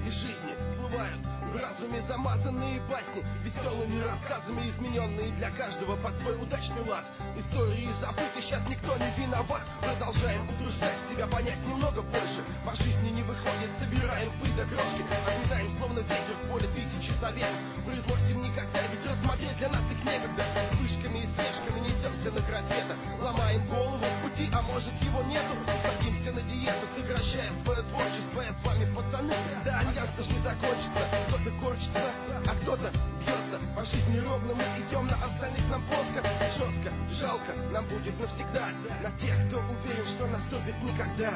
из жизни всплывают в разуме замазанные басни, веселыми рассказами измененные для каждого под свой удачный лад. Истории забыты, сейчас никто не виноват. Продолжаем утруждать себя, понять немного больше. По жизни не выходит, собираем пыль до крошки, отметаем словно ветер в поле тысячи советов. Произносим никогда, ведь рассмотреть для нас их некогда. Вспышками и спешками несемся на край света, ломаем голову в пути, а может его нету. Садимся на диету, сокращая свое творчество. Я с вами, пацаны, да альянс ж не закончится. Кто-то корчится, а кто-то бьется. По жизни ровно мы идем, на остальных нам плоско. Жестко, жалко, нам будет навсегда. На тех, кто уверен, что наступит никогда.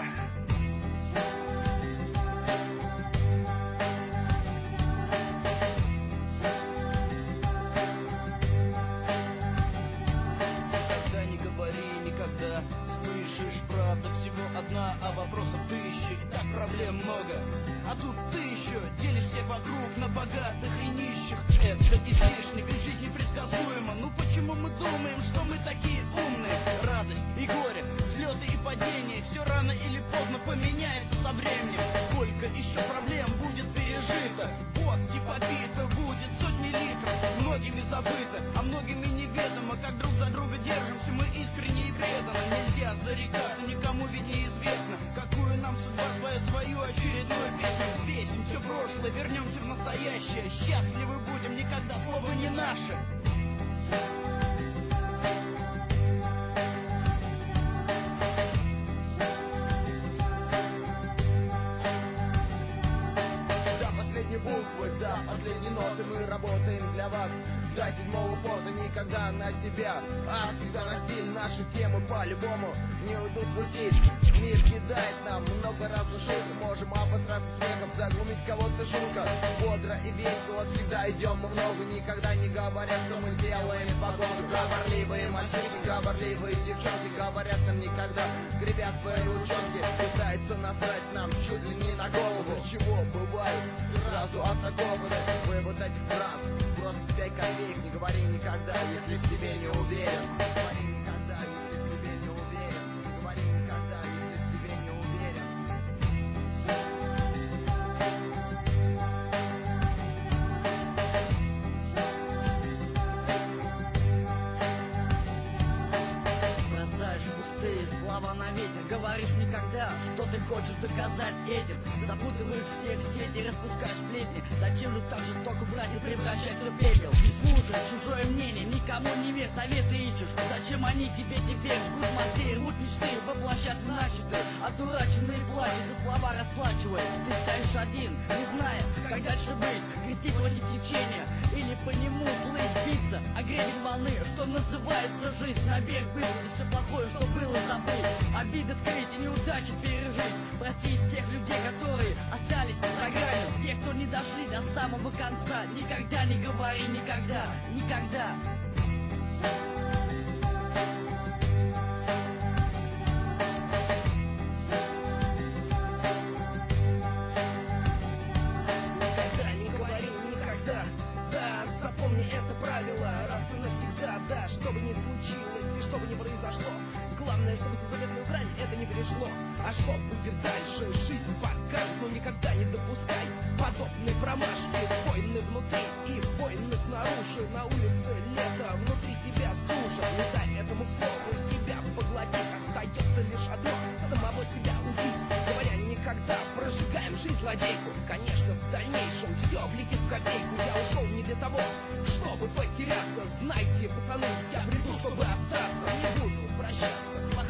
Никогда не говори никогда. Слышишь, правда всего одна, а вопросов тысячи, и так проблем много. А тут ты еще делишь всех вокруг на богатых и нищих. Это излишне, ведь жизнь непредсказуема. Ну почему мы думаем, что мы такие умные? Радость и горе, взлеты и падения, все рано или поздно поменяется со временем. Сколько еще проблем будет пережито, водки попито будет сотни литров. Многими забыто, а многими неведомо, как друг за друга держимся мы искренне и преданно. Нельзя зарекаться, никому ведь неизвестно, какую нам судьба свою очередную песню. Взвесим все прошлое, вернемся в настоящее. Счастливы будем, никогда слово не наше. Буквы, до последней ноты мы работаем для вас. До седьмого пота никогда на себя, а всегда на стиль. Наши темы по-любому не уйдут в пути. Мир кидает нам много разных шуток. Можем обосраться смехом, заглумить кого-то жутко. Бодро и весело всегда идем мы в ногу. Никогда не говорят, что мы делаем погоду. Говорливые мальчишки, говорливые девчонки говорят нам никогда, кривят свои учебки. Пытаются насрать нам чуть ли не на голову. Чего бывает сразу атакованы. Вывод этих фраз просто 5 копеек. Не говори никогда, если в себе не уверен. Не говори никогда, если в себе не уверен. Не говори никогда, если в себе не уверен. Бросаешь пустые слова на ветер, говоришь никогда, что ты хочешь доказать этим. Запутываешь всех в сети, распускаешь сплетни. Зачем же так жестоко брать и превращать все в пепел? Слушай чужое мнение, никому не верь, советы ищешь. Зачем они тебе теперь жгут мосты, рвут мечты, воплощать начатые. Одураченные плачут, за слова расплачивая. Ты стоишь один, не зная, как дальше быть. Грести против течения или по нему плыть, биться о гребень волны, что называется жизнь. На берег высадить все плохое, что было, забыть. Обиды скрыть и неудачи пережить. Простить тех людей, которые остались в программе. Те, кто не дошли до самого конца. Никогда не говори никогда, никогда. Никогда не говори никогда. Да, запомни это правило раз и навсегда. Да, что бы ни случилось и что бы ни произошло, главное, чтобы за заветную грань это не перешло. А что будет дальше, жизнь покажет. Но никогда не допускай подобной промашки. Войны внутри и войны снаружи. На улице лето, внутри тебя стужа. Не дай этому слову себя поглотить. Остается лишь одно — самого себя убить. Говоря никогда, прожигаем жизнь злодейку. Конечно, в дальнейшем все влетит в копейку. Я ушел не для того, чтобы потеряться. Знайте, пацаны, я приду, чтобы остаться. Не буду прощаться.